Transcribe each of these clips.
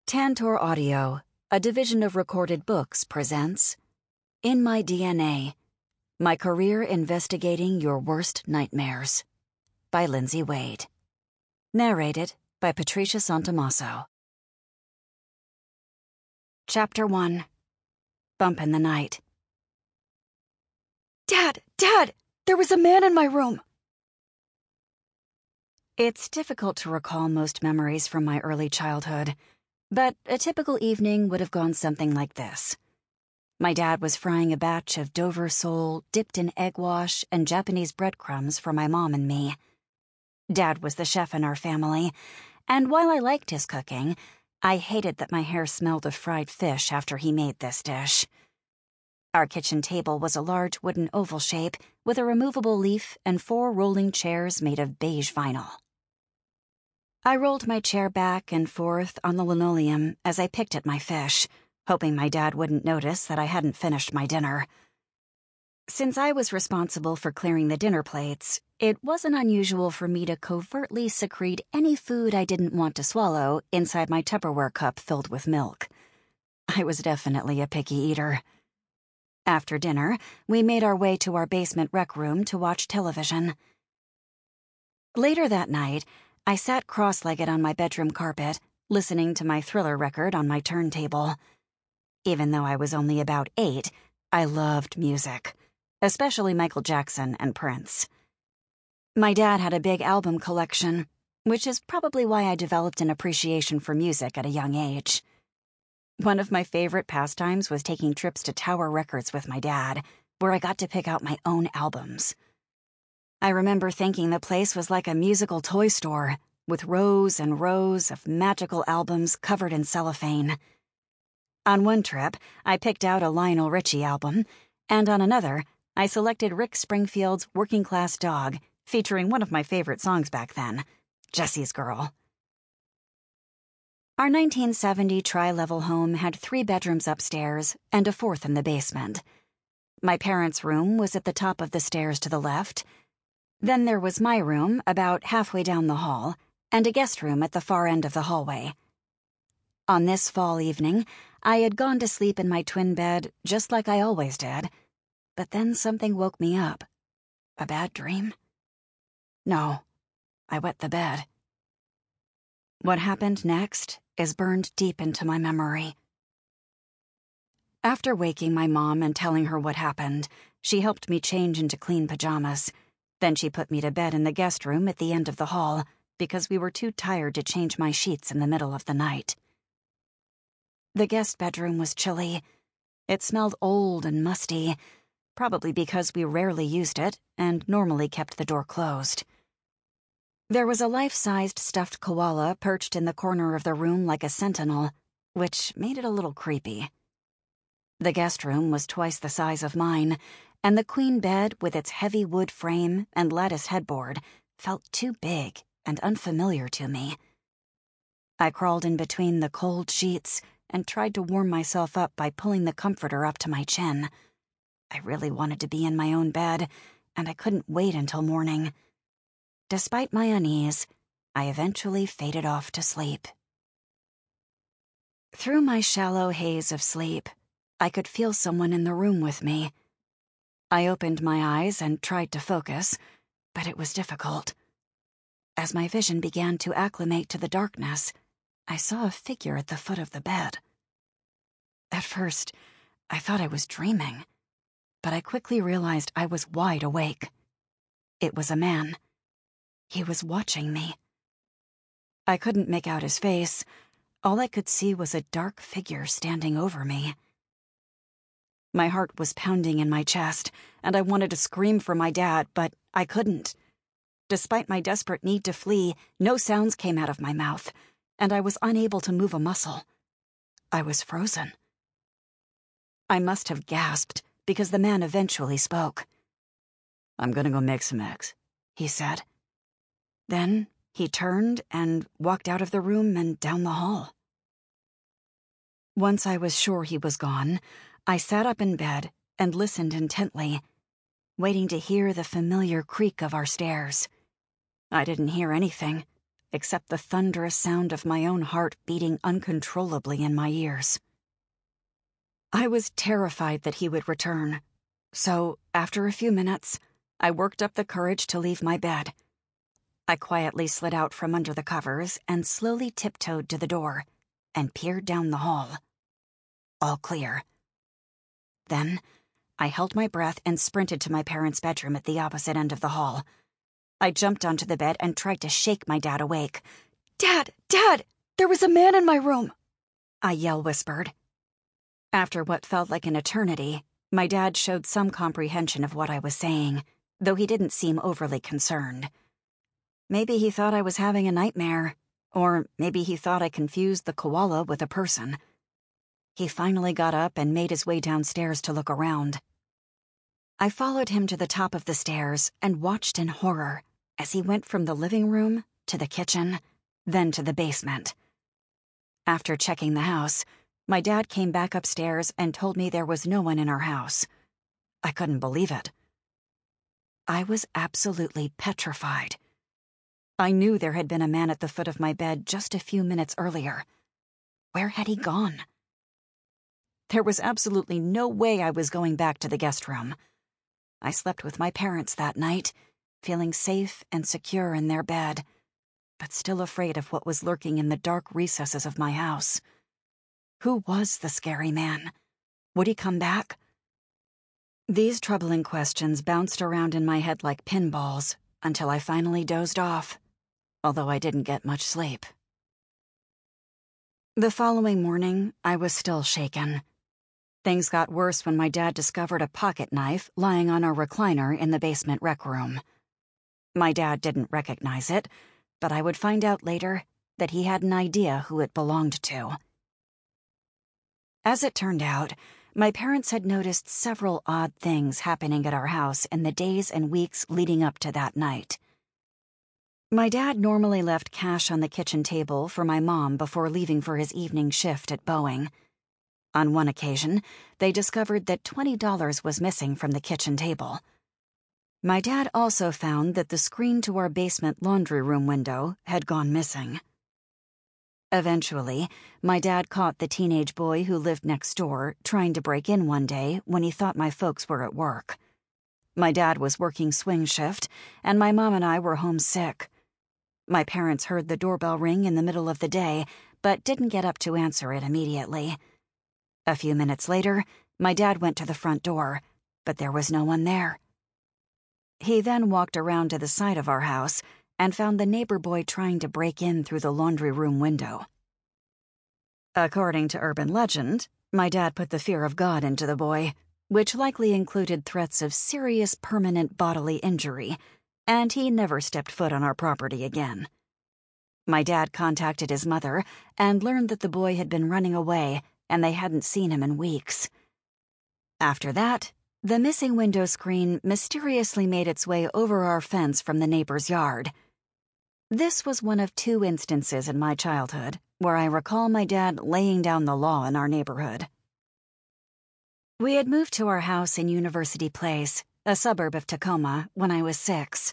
Tantor Audio, a division of Recorded Books, presents In My DNA, My Career Investigating Your Worst Nightmares by Lindsay Wade. Narrated by Patricia Santamasso. Chapter 1. Bump in the Night. Dad! There was a man in my room! It's difficult to recall most memories from my early childhood, but a typical evening would have gone something like this. My dad was frying a batch of Dover sole dipped in egg wash and Japanese breadcrumbs for my mom and me. Dad was the chef in our family, and while I liked his cooking, I hated that my hair smelled of fried fish after he made this dish. Our kitchen table was a large wooden oval shape with a removable leaf and 4 rolling chairs made of beige vinyl. I rolled my chair back and forth on the linoleum as I picked at my fish, hoping my dad wouldn't notice that I hadn't finished my dinner. Since I was responsible for clearing the dinner plates, it wasn't unusual for me to covertly secrete any food I didn't want to swallow inside my Tupperware cup filled with milk. I was definitely a picky eater. After dinner, we made our way to our basement rec room to watch television. Later that night, I sat cross-legged on my bedroom carpet, listening to my Thriller record on my turntable. Even though I was only about 8, I loved music, especially Michael Jackson and Prince. My dad had a big album collection, which is probably why I developed an appreciation for music at a young age. One of my favorite pastimes was taking trips to Tower Records with my dad, where I got to pick out my own albums. I remember thinking the place was like a musical toy store, with rows and rows of magical albums covered in cellophane. On one trip, I picked out a Lionel Richie album, and on another, I selected Rick Springfield's Working Class Dog, featuring one of my favorite songs back then, Jessie's Girl. Our 1970 tri-level home had 3 bedrooms upstairs and a 4th in the basement. My parents' room was at the top of the stairs to the left. Then there was my room about halfway down the hall, and a guest room at the far end of the hallway. On this fall evening, I had gone to sleep in my twin bed just like I always did, but then something woke me up. A bad dream? No, I wet the bed. What happened next is burned deep into my memory. After waking my mom and telling her what happened, she helped me change into clean pajamas. Then she put me to bed in the guest room at the end of the hall because we were too tired to change my sheets in the middle of the night. The guest bedroom was chilly. It smelled old and musty, probably because we rarely used it and normally kept the door closed. There was a life-sized stuffed koala perched in the corner of the room like a sentinel, which made it a little creepy. The guest room was twice the size of mine, and the queen bed with its heavy wood frame and lattice headboard felt too big and unfamiliar to me. I crawled in between the cold sheets and tried to warm myself up by pulling the comforter up to my chin. I really wanted to be in my own bed, and I couldn't wait until morning. Despite my unease, I eventually faded off to sleep. Through my shallow haze of sleep, I could feel someone in the room with me. I opened my eyes and tried to focus, but it was difficult. As my vision began to acclimate to the darkness, I saw a figure at the foot of the bed. At first, I thought I was dreaming, but I quickly realized I was wide awake. It was a man. He was watching me. I couldn't make out his face. All I could see was a dark figure standing over me. My heart was pounding in my chest, and I wanted to scream for my dad, but I couldn't. Despite my desperate need to flee, no sounds came out of my mouth, and I was unable to move a muscle. I was frozen. I must have gasped, because the man eventually spoke. "I'm gonna go make some eggs," he said. Then he turned and walked out of the room and down the hall. Once I was sure he was gone, I sat up in bed and listened intently, waiting to hear the familiar creak of our stairs. I didn't hear anything, except the thunderous sound of my own heart beating uncontrollably in my ears. I was terrified that he would return, so after a few minutes, I worked up the courage to leave my bed. I quietly slid out from under the covers and slowly tiptoed to the door and peered down the hall. All clear. Then, I held my breath and sprinted to my parents' bedroom at the opposite end of the hall. I jumped onto the bed and tried to shake my dad awake. "Dad! Dad! There was a man in my room!" I yell-whispered. After what felt like an eternity, my dad showed some comprehension of what I was saying, though he didn't seem overly concerned. Maybe he thought I was having a nightmare, or maybe he thought I confused the koala with a person. He finally got up and made his way downstairs to look around. I followed him to the top of the stairs and watched in horror as he went from the living room to the kitchen, then to the basement. After checking the house, my dad came back upstairs and told me there was no one in our house. I couldn't believe it. I was absolutely petrified. I knew there had been a man at the foot of my bed just a few minutes earlier. Where had he gone? There was absolutely no way I was going back to the guest room. I slept with my parents that night, feeling safe and secure in their bed, but still afraid of what was lurking in the dark recesses of my house. Who was the scary man? Would he come back? These troubling questions bounced around in my head like pinballs until I finally dozed off, although I didn't get much sleep. The following morning, I was still shaken. Things got worse when my dad discovered a pocket knife lying on a recliner in the basement rec room. My dad didn't recognize it, but I would find out later that he had an idea who it belonged to. As it turned out, my parents had noticed several odd things happening at our house in the days and weeks leading up to that night. My dad normally left cash on the kitchen table for my mom before leaving for his evening shift at Boeing. On one occasion, they discovered that $20 was missing from the kitchen table. My dad also found that the screen to our basement laundry room window had gone missing. Eventually, my dad caught the teenage boy who lived next door trying to break in one day when he thought my folks were at work. My dad was working swing shift, and my mom and I were home sick. My parents heard the doorbell ring in the middle of the day, but didn't get up to answer it immediately. A few minutes later, my dad went to the front door, but there was no one there. He then walked around to the side of our house and found the neighbor boy trying to break in through the laundry room window. According to urban legend, my dad put the fear of God into the boy, which likely included threats of serious permanent bodily injury, and he never stepped foot on our property again. My dad contacted his mother and learned that the boy had been running away and they hadn't seen him in weeks. After that, the missing window screen mysteriously made its way over our fence from the neighbor's yard. This was one of 2 instances in my childhood where I recall my dad laying down the law in our neighborhood. We had moved to our house in University Place, a suburb of Tacoma, when I was 6.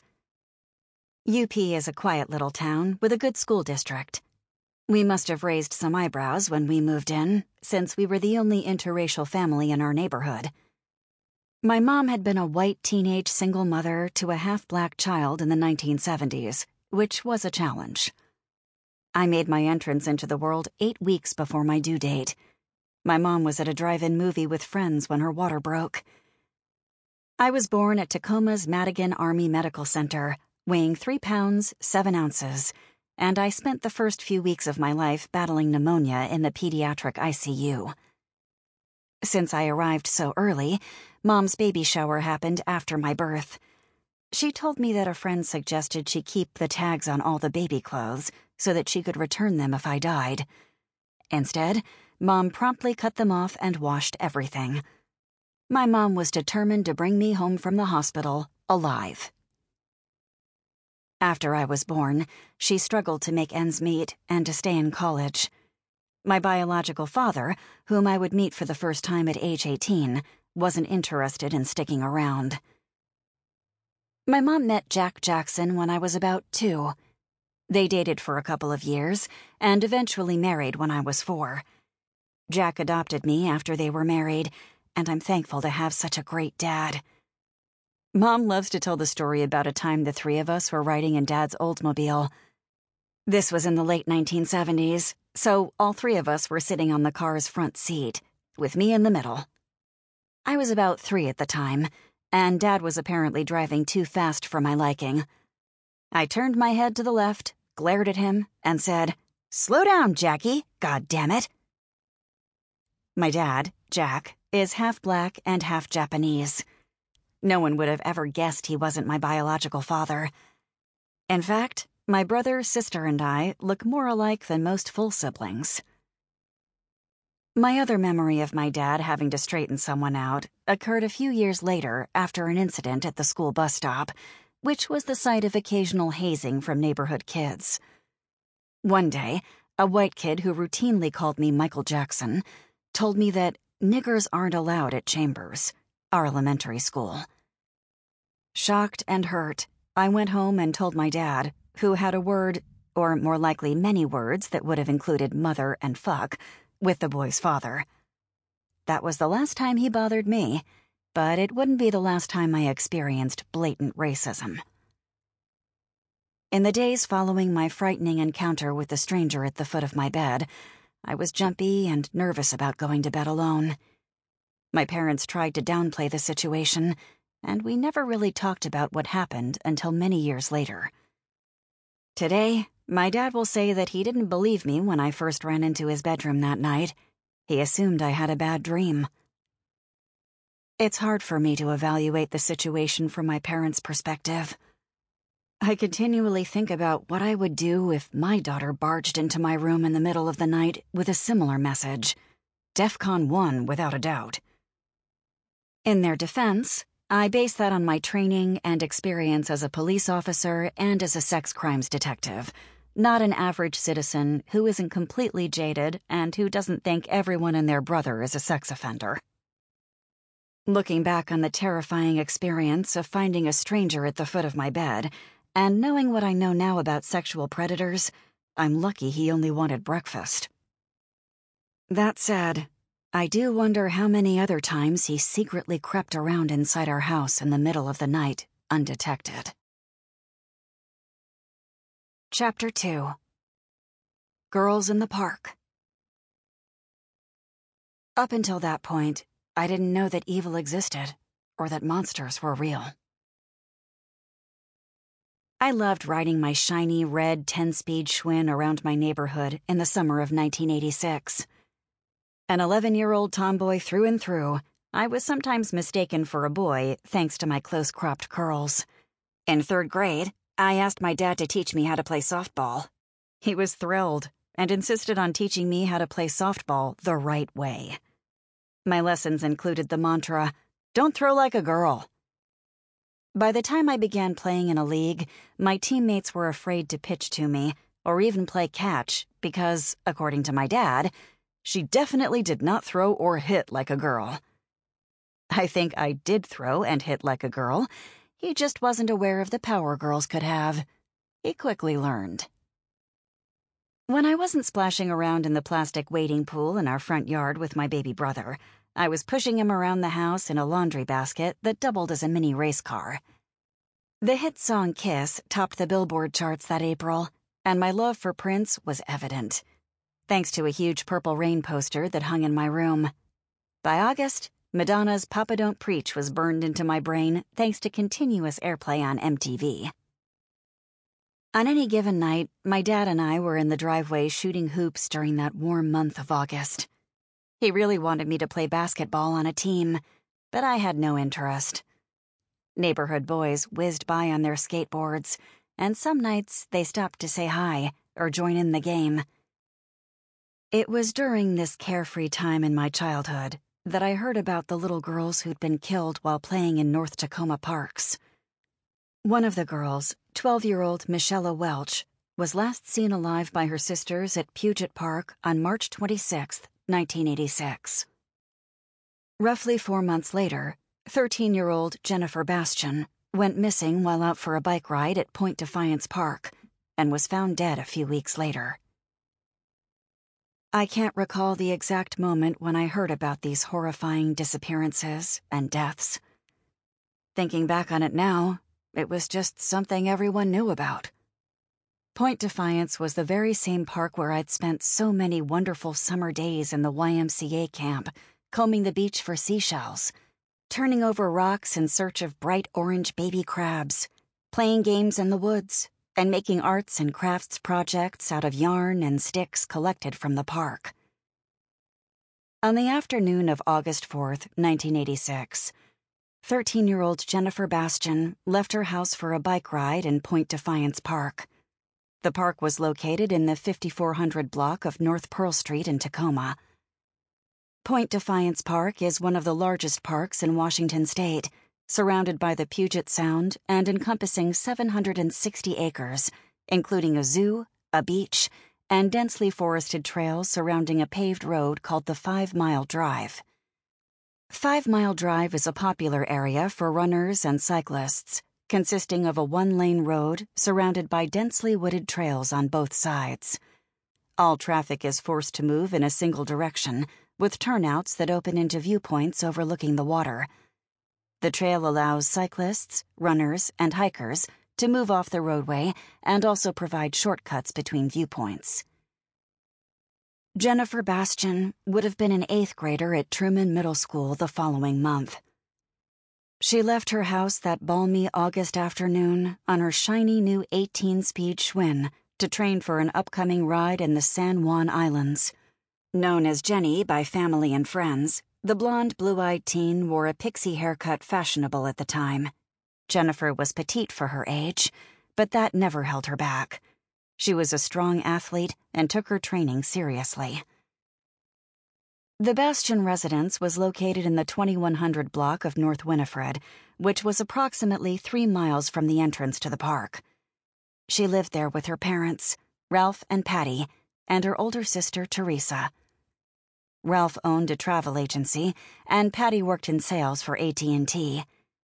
UP is a quiet little town with a good school district. We must have raised some eyebrows when we moved in, since we were the only interracial family in our neighborhood. My mom had been a white teenage single mother to a half-black child in the 1970s, which was a challenge. I made my entrance into the world 8 weeks before my due date. My mom was at a drive-in movie with friends when her water broke. I was born at Tacoma's Madigan Army Medical Center, weighing 3 pounds, 7 ounces, and I spent the first few weeks of my life battling pneumonia in the pediatric ICU. Since I arrived so early, Mom's baby shower happened after my birth. She told me that a friend suggested she keep the tags on all the baby clothes so that she could return them if I died. Instead, Mom promptly cut them off and washed everything. My mom was determined to bring me home from the hospital alive. After I was born, she struggled to make ends meet and to stay in college. My biological father, whom I would meet for the first time at age 18, wasn't interested in sticking around. My mom met Jack Jackson when I was about 2. They dated for a couple of years and eventually married when I was 4. Jack adopted me after they were married, and I'm thankful to have such a great dad. Mom loves to tell the story about a time the 3 of us were riding in Dad's Oldsmobile. This was in the late 1970s, so all 3 of us were sitting on the car's front seat, with me in the middle. I was about 3 at the time, and Dad was apparently driving too fast for my liking. I turned my head to the left, glared at him, and said, "Slow down, Jackie, goddammit." My dad, Jack, is half black and half Japanese. No one would have ever guessed he wasn't my biological father. In fact, my brother, sister, and I look more alike than most full siblings. My other memory of my dad having to straighten someone out occurred a few years later after an incident at the school bus stop, which was the site of occasional hazing from neighborhood kids. One day, a white kid who routinely called me Michael Jackson told me that niggers aren't allowed at Chambers, our elementary school. Shocked and hurt, I went home and told my dad, who had a word, or more likely many words that would have included mother and fuck, with the boy's father. That was the last time he bothered me, but it wouldn't be the last time I experienced blatant racism. In the days following my frightening encounter with the stranger at the foot of my bed, I was jumpy and nervous about going to bed alone. My parents tried to downplay the situation, and we never really talked about what happened until many years later. Today, my dad will say that he didn't believe me when I first ran into his bedroom that night. He assumed I had a bad dream. It's hard for me to evaluate the situation from my parents' perspective. I continually think about what I would do if my daughter barged into my room in the middle of the night with a similar message. DEFCON 1, without a doubt. In their defense, I base that on my training and experience as a police officer and as a sex crimes detective, not an average citizen who isn't completely jaded and who doesn't think everyone and their brother is a sex offender. Looking back on the terrifying experience of finding a stranger at the foot of my bed, and knowing what I know now about sexual predators, I'm lucky he only wanted breakfast. That said, I do wonder how many other times he secretly crept around inside our house in the middle of the night, undetected. Chapter 2. Girls in the Park. Up until that point, I didn't know that evil existed, or that monsters were real. I loved riding my shiny red 10-speed Schwinn around my neighborhood in the summer of 1986. An 11-year-old tomboy through and through, I was sometimes mistaken for a boy thanks to my close-cropped curls. In 3rd grade, I asked my dad to teach me how to play softball. He was thrilled and insisted on teaching me how to play softball the right way. My lessons included the mantra, "Don't throw like a girl." By the time I began playing in a league, my teammates were afraid to pitch to me or even play catch because, according to my dad, she definitely did not throw or hit like a girl. I think I did throw and hit like a girl. He just wasn't aware of the power girls could have. He quickly learned. When I wasn't splashing around in the plastic wading pool in our front yard with my baby brother, I was pushing him around the house in a laundry basket that doubled as a mini race car. The hit song Kiss topped the Billboard charts that April, and my love for Prince was evident, thanks to a huge Purple Rain poster that hung in my room. By August, Madonna's Papa Don't Preach was burned into my brain thanks to continuous airplay on MTV. On any given night, my dad and I were in the driveway shooting hoops during that warm month of August. He really wanted me to play basketball on a team, but I had no interest. Neighborhood boys whizzed by on their skateboards, and some nights they stopped to say hi or join in the game. It was during this carefree time in my childhood that I heard about the little girls who'd been killed while playing in North Tacoma parks. One of the girls, 12-year-old Michelle Welch, was last seen alive by her sisters at Puget Park on March 26, 1986. Roughly 4 months later, 13-year-old Jennifer Bastian went missing while out for a bike ride at Point Defiance Park, and was found dead a few weeks later. I can't recall the exact moment when I heard about these horrifying disappearances and deaths. Thinking back on it now, it was just something everyone knew about. Point Defiance was the very same park where I'd spent so many wonderful summer days in the YMCA camp, combing the beach for seashells, turning over rocks in search of bright orange baby crabs, playing games in the woods, and making arts and crafts projects out of yarn and sticks collected from the park. On the afternoon of August 4th, 1986, 13-year-old Jennifer Bastian left her house for a bike ride in Point Defiance Park. The park was located in the 5400 block of North Pearl Street in Tacoma. Point Defiance Park is one of the largest parks in Washington state, surrounded by the Puget Sound and encompassing 760 acres, including a zoo, a beach, and densely forested trails surrounding a paved road called the 5 Mile Drive. 5 Mile Drive is a popular area for runners and cyclists, consisting of a one-lane road surrounded by densely wooded trails on both sides. All traffic is forced to move in a single direction, with turnouts that open into viewpoints overlooking the water. The trail allows cyclists, runners, and hikers to move off the roadway and also provide shortcuts between viewpoints. Jennifer Bastian would have been an 8th grader at Truman Middle School the following month. She left her house that balmy August afternoon on her shiny new 18-speed Schwinn to train for an upcoming ride in the San Juan Islands. Known as Jenny by family and friends, the blonde, blue-eyed teen wore a pixie haircut fashionable at the time. Jennifer was petite for her age, but that never held her back. She was a strong athlete and took her training seriously. The Bastian residence was located in the 2100 block of North Winifred, which was approximately 3 miles from the entrance to the park. She lived there with her parents, Ralph and Patty, and her older sister, Teresa. Ralph owned a travel agency, and Patty worked in sales for AT&T.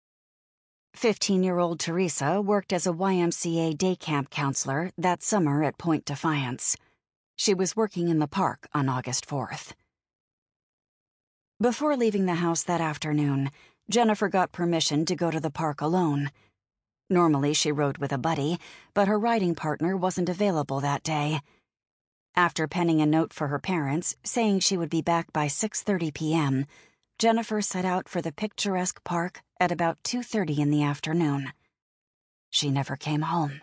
15-year-old Teresa worked as a YMCA day camp counselor that summer at Point Defiance. She was working in the park on August 4th. Before leaving the house that afternoon, Jennifer got permission to go to the park alone. Normally she rode with a buddy, but her riding partner wasn't available that day. After penning a note for her parents saying she would be back by 6:30 p.m., Jennifer set out for the picturesque park at about 2:30 in the afternoon. She never came home.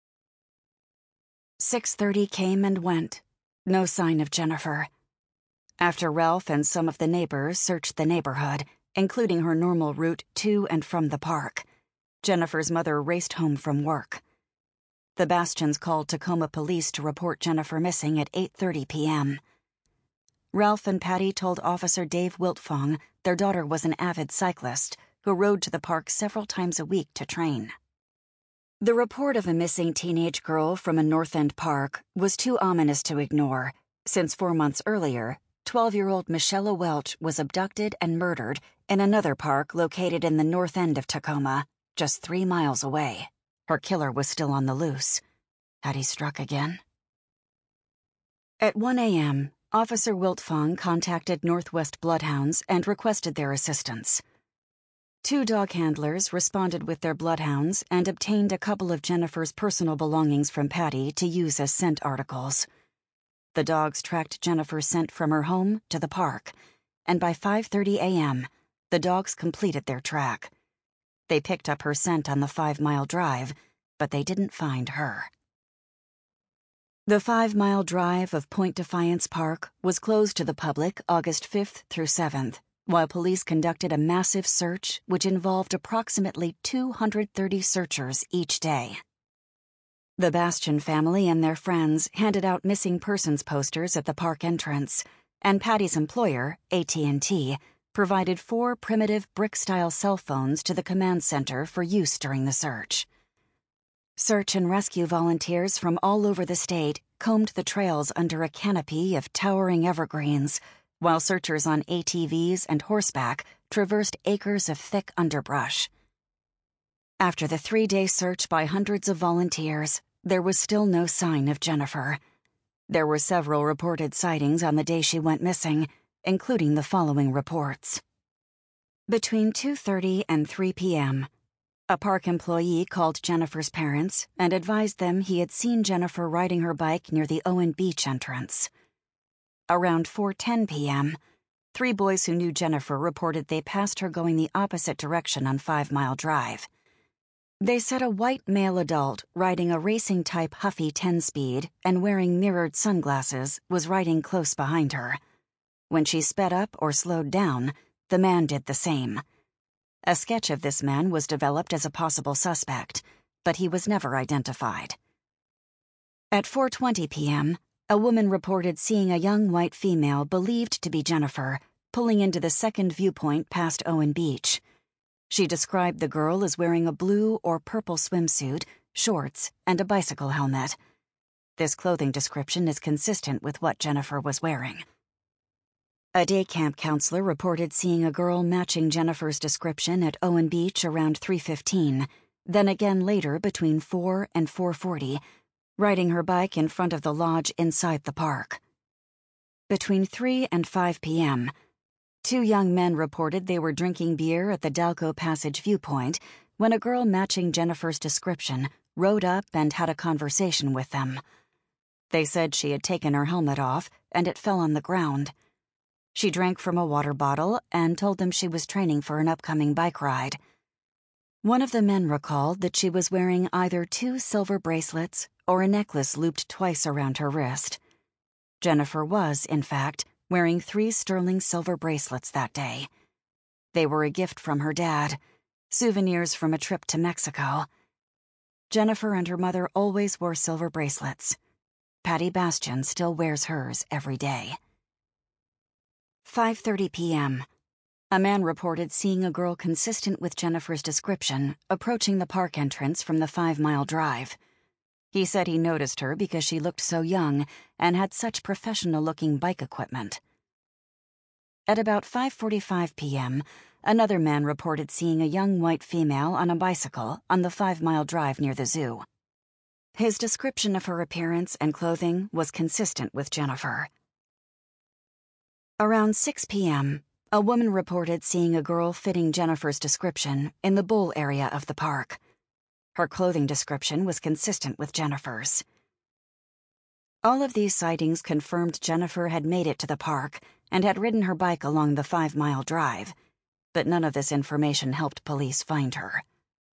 6:30 came and went. No sign of Jennifer. After Ralph and some of the neighbors searched the neighborhood, including her normal route to and from the park, Jennifer's mother raced home from work. The Bastians called Tacoma police to report Jennifer missing at 8:30 p.m. Ralph and Patty told Officer Dave Wiltfong their daughter was an avid cyclist who rode to the park several times a week to train. The report of a missing teenage girl from a North End park was too ominous to ignore, since 4 months earlier, 12-year-old Michelle Welch was abducted and murdered in another park located in the north end of Tacoma, just 3 miles away. Her killer was still on the loose. Had he struck again? At 1 a.m., Officer Wiltfong contacted Northwest Bloodhounds and requested their assistance. 2 dog handlers responded with their bloodhounds and obtained a couple of Jennifer's personal belongings from Patty to use as scent articles. The dogs tracked Jennifer's scent from her home to the park, and by 5:30 a.m., the dogs completed their track. They picked up her scent on the 5 Mile Drive, but they didn't find her. The 5 Mile Drive of Point Defiance Park was closed to the public August 5th through 7th, while police conducted a massive search which involved approximately 230 searchers each day. The Bastian family and their friends handed out missing persons posters at the park entrance, and Patty's employer, AT&T, provided 4 primitive brick-style cell phones to the command center for use during the search. Search and rescue volunteers from all over the state combed the trails under a canopy of towering evergreens, while searchers on ATVs and horseback traversed acres of thick underbrush. After the 3-day search by hundreds of volunteers, there was still no sign of Jennifer. There were several reported sightings on the day she went missing, including the following reports. Between 2:30 and 3 p.m., a park employee called Jennifer's parents and advised them he had seen Jennifer riding her bike near the Owen Beach entrance. Around 4:10 p.m., 3 boys who knew Jennifer reported they passed her going the opposite direction on 5 Mile Drive. They said a white male adult riding a racing-type Huffy 10-speed and wearing mirrored sunglasses was riding close behind her. When she sped up or slowed down, the man did the same. A sketch of this man was developed as a possible suspect, but he was never identified. At 4:20 p.m., a woman reported seeing a young white female believed to be Jennifer pulling into the second viewpoint past Owen Beach. She described the girl as wearing a blue or purple swimsuit, shorts, and a bicycle helmet. This clothing description is consistent with what Jennifer was wearing. A day camp counselor reported seeing a girl matching Jennifer's description at Owen Beach around 3:15, then again later between 4 and 4:40, riding her bike in front of the lodge inside the park. Between 3 and 5 p.m., 2 young men reported they were drinking beer at the Dalco Passage viewpoint when a girl matching Jennifer's description rode up and had a conversation with them. They said she had taken her helmet off and it fell on the ground. She drank from a water bottle and told them she was training for an upcoming bike ride. One of the men recalled that she was wearing either 2 silver bracelets or a necklace looped twice around her wrist. Jennifer was, in fact, wearing 3 sterling silver bracelets that day. They were a gift from her dad, souvenirs from a trip to Mexico. Jennifer and her mother always wore silver bracelets. Patty Bastian still wears hers every day. 5:30 p.m. A man reported seeing a girl consistent with Jennifer's description approaching the park entrance from the 5 Mile Drive. He said he noticed her because she looked so young and had such professional-looking bike equipment. At about 5:45 p.m., another man reported seeing a young white female on a bicycle on the 5 Mile Drive near the zoo. His description of her appearance and clothing was consistent with Jennifer. Around 6 p.m., a woman reported seeing a girl fitting Jennifer's description in the bowl area of the park. Her clothing description was consistent with Jennifer's. All of these sightings confirmed Jennifer had made it to the park and had ridden her bike along the 5 Mile Drive, but none of this information helped police find her.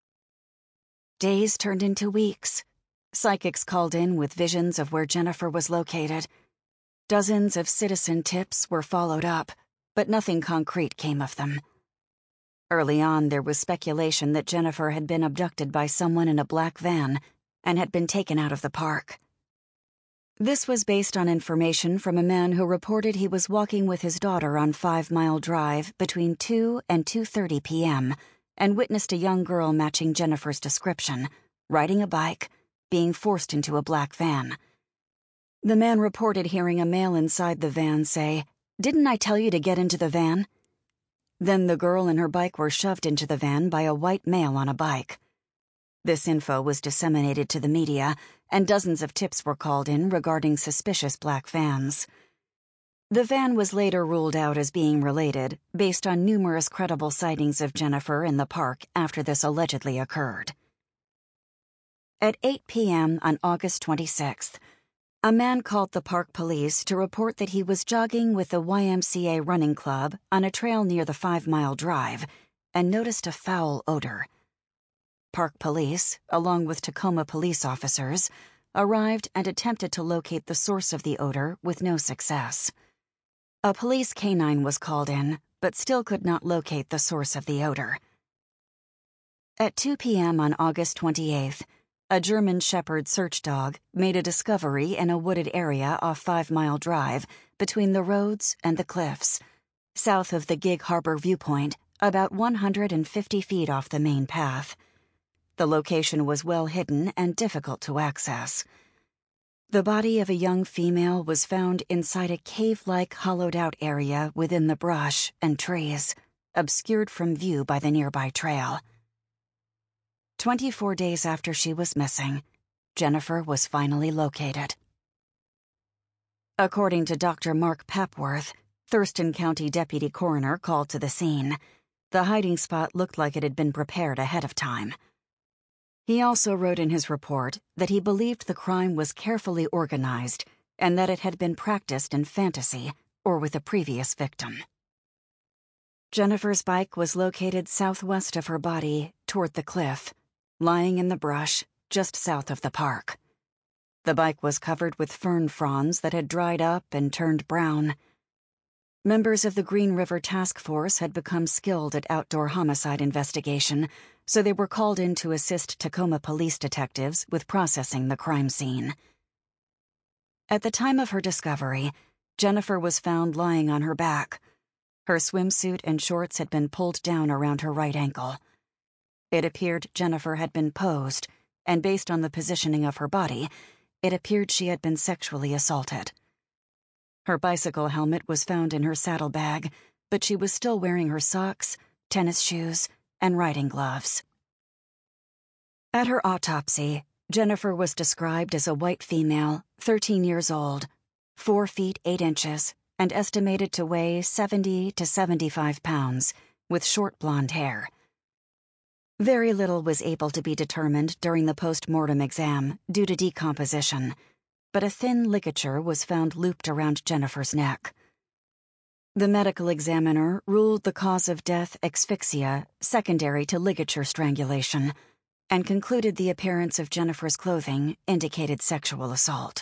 Days turned into weeks. Psychics called in with visions of where Jennifer was located. Dozens of citizen tips were followed up, but nothing concrete came of them. Early on, there was speculation that Jennifer had been abducted by someone in a black van and had been taken out of the park. This was based on information from a man who reported he was walking with his daughter on 5 Mile Drive between 2 and 2:30 p.m. and witnessed a young girl matching Jennifer's description, riding a bike, being forced into a black van. The man reported hearing a male inside the van say, "Didn't I tell you to get into the van?" Then the girl and her bike were shoved into the van by a white male on a bike. This info was disseminated to the media, and dozens of tips were called in regarding suspicious black vans. The van was later ruled out as being related, based on numerous credible sightings of Jennifer in the park after this allegedly occurred. At 8 p.m. on August 26th, a man called the park police to report that he was jogging with the YMCA running club on a trail near the 5 Mile Drive and noticed a foul odor. Park police, along with Tacoma police officers, arrived and attempted to locate the source of the odor with no success. A police canine was called in, but still could not locate the source of the odor. At 2 p.m. on August 28th, a German Shepherd search dog made a discovery in a wooded area off 5 Mile Drive between the roads and the cliffs, south of the Gig Harbor viewpoint, about 150 feet off the main path. The location was well hidden and difficult to access. The body of a young female was found inside a cave-like hollowed-out area within the brush and trees, obscured from view by the nearby trail. 24 days after she was missing, Jennifer was finally located. According to Dr. Mark Papworth, Thurston County Deputy Coroner called to the scene, the hiding spot looked like it had been prepared ahead of time. He also wrote in his report that he believed the crime was carefully organized and that it had been practiced in fantasy or with a previous victim. Jennifer's bike was located southwest of her body, toward the cliff, lying in the brush just south of the park. The bike was covered with fern fronds that had dried up and turned brown. Members of the Green River Task Force had become skilled at outdoor homicide investigation, so they were called in to assist Tacoma police detectives with processing the crime scene. At the time of her discovery, Jennifer was found lying on her back. Her swimsuit and shorts had been pulled down around her right ankle. It appeared Jennifer had been posed, and based on the positioning of her body, it appeared she had been sexually assaulted. Her bicycle helmet was found in her saddlebag, but she was still wearing her socks, tennis shoes, and riding gloves. At her autopsy, Jennifer was described as a white female, 13 years old, 4 feet 8 inches, and estimated to weigh 70 to 75 pounds, with short blonde hair. Very little was able to be determined during the post-mortem exam due to decomposition, but a thin ligature was found looped around Jennifer's neck. The medical examiner ruled the cause of death asphyxia secondary to ligature strangulation and concluded the appearance of Jennifer's clothing indicated sexual assault.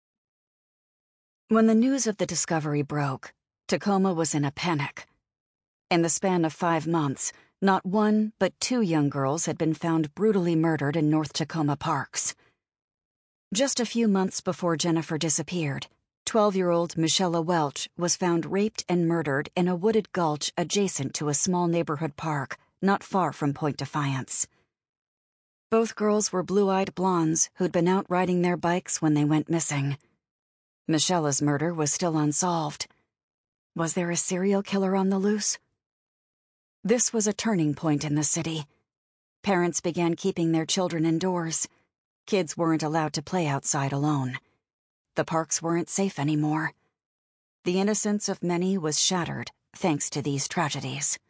When the news of the discovery broke, Tacoma was in a panic. In the span of 5 months, not 1 but 2 young girls had been found brutally murdered in North Tacoma parks. Just a few months before Jennifer disappeared, 12-year-old Michelle Welch was found raped and murdered in a wooded gulch adjacent to a small neighborhood park not far from Point Defiance. Both girls were blue-eyed blondes who'd been out riding their bikes when they went missing. Michelle's murder was still unsolved. Was there a serial killer on the loose? This was a turning point in the city. Parents began keeping their children indoors. Kids weren't allowed to play outside alone. The parks weren't safe anymore. The innocence of many was shattered thanks to these tragedies.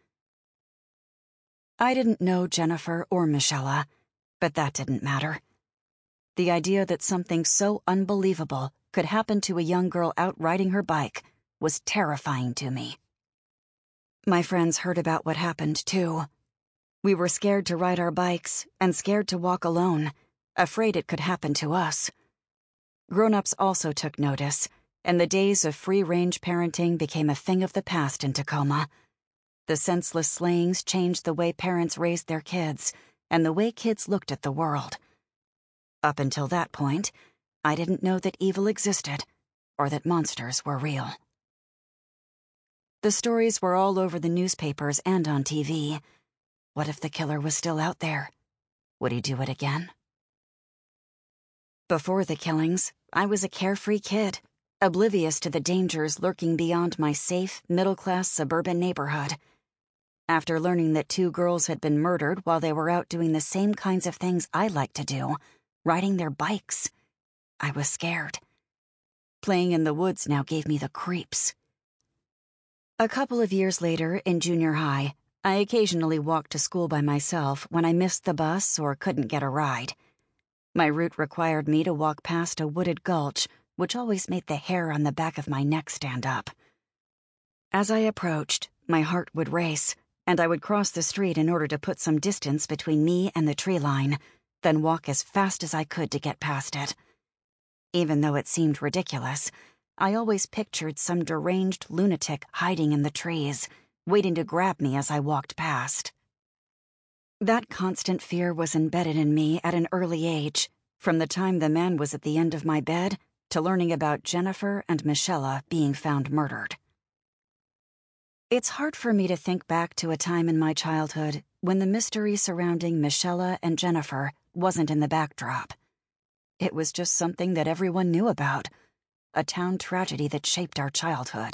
I didn't know Jennifer or Michelle, but that didn't matter. The idea that something so unbelievable could happen to a young girl out riding her bike was terrifying to me. My friends heard about what happened, too. We were scared to ride our bikes and scared to walk alone, afraid it could happen to us. Grown-ups also took notice, and the days of free-range parenting became a thing of the past in Tacoma. The senseless slayings changed the way parents raised their kids and the way kids looked at the world. Up until that point, I didn't know that evil existed or that monsters were real. The stories were all over the newspapers and on TV. What if the killer was still out there? Would he do it again? Before the killings, I was a carefree kid, oblivious to the dangers lurking beyond my safe, middle-class suburban neighborhood. After learning that 2 girls had been murdered while they were out doing the same kinds of things I like to do, riding their bikes, I was scared. Playing in the woods now gave me the creeps. A couple of years later, in junior high, I occasionally walked to school by myself when I missed the bus or couldn't get a ride. My route required me to walk past a wooded gulch, which always made the hair on the back of my neck stand up. As I approached, my heart would race, and I would cross the street in order to put some distance between me and the tree line, then walk as fast as I could to get past it. Even though it seemed ridiculous, I always pictured some deranged lunatic hiding in the trees, waiting to grab me as I walked past. That constant fear was embedded in me at an early age, from the time the man was at the end of my bed to learning about Jennifer and Michelle being found murdered. It's hard for me to think back to a time in my childhood when the mystery surrounding Michelle and Jennifer wasn't in the backdrop. It was just something that everyone knew about, a town tragedy that shaped our childhood.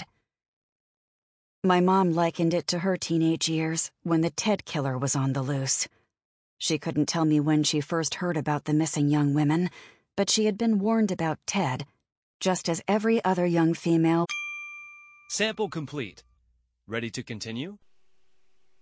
My mom likened it to her teenage years when the Ted killer was on the loose. She couldn't tell me when she first heard about the missing young women, but she had been warned about Ted, just as every other young female. Sample complete. Ready to continue?